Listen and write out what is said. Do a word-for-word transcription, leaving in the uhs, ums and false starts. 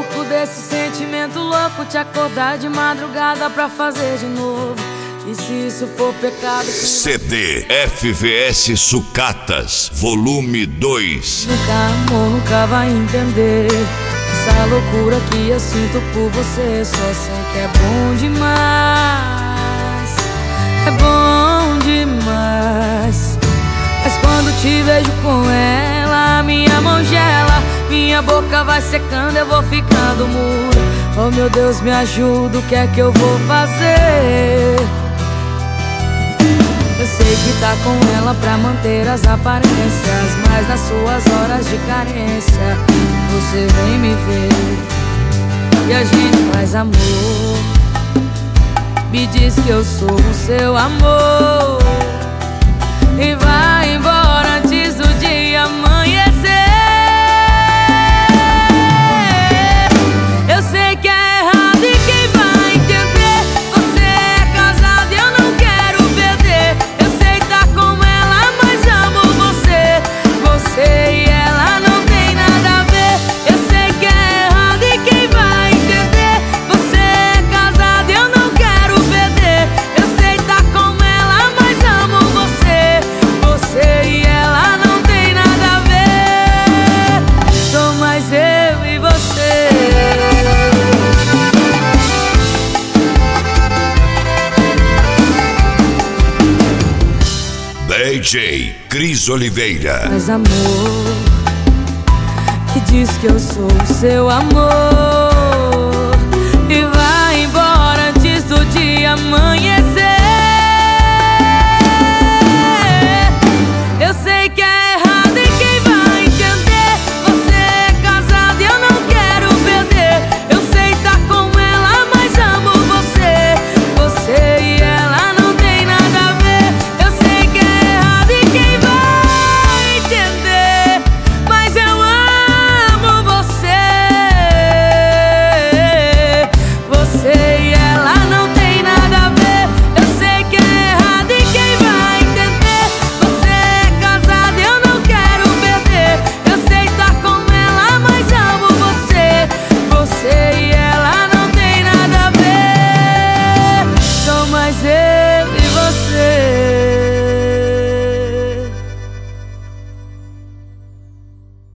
pouco desse sentimento louco, te acordar de madrugada pra fazer de novo. E se isso for pecado, C D F V S Sucatas, volume dois. Nunca amor, nunca vai entender essa loucura que eu sinto por você. Só sei que é bom demais, é bom demais. Mas quando te vejo com ela, minha mão gela, minha boca vai secando, eu vou ficando muda. Oh meu Deus, me ajuda, o que é que eu vou fazer? Eu sei que tá com ela pra manter as aparências, mas nas suas horas de carência você vem me ver e a gente faz amor. Me diz que eu sou o seu amor e vai embora antes do dia amanhecer. Eu sei que é errado e quem vai entender? Você é casado e eu não quero perder. Eu sei tá com ela, mas amo você. Você e ela não tem nada a ver. Eu sei que é errado e quem vai entender? Você é casado e eu não quero perder. Eu sei tá com ela, mas amo você. Você e ela não tem nada a ver. Sou mais eu e você. D J Cris Oliveira. Mas amor, que diz que eu sou o seu amor e vai embora antes do dia amanhecer.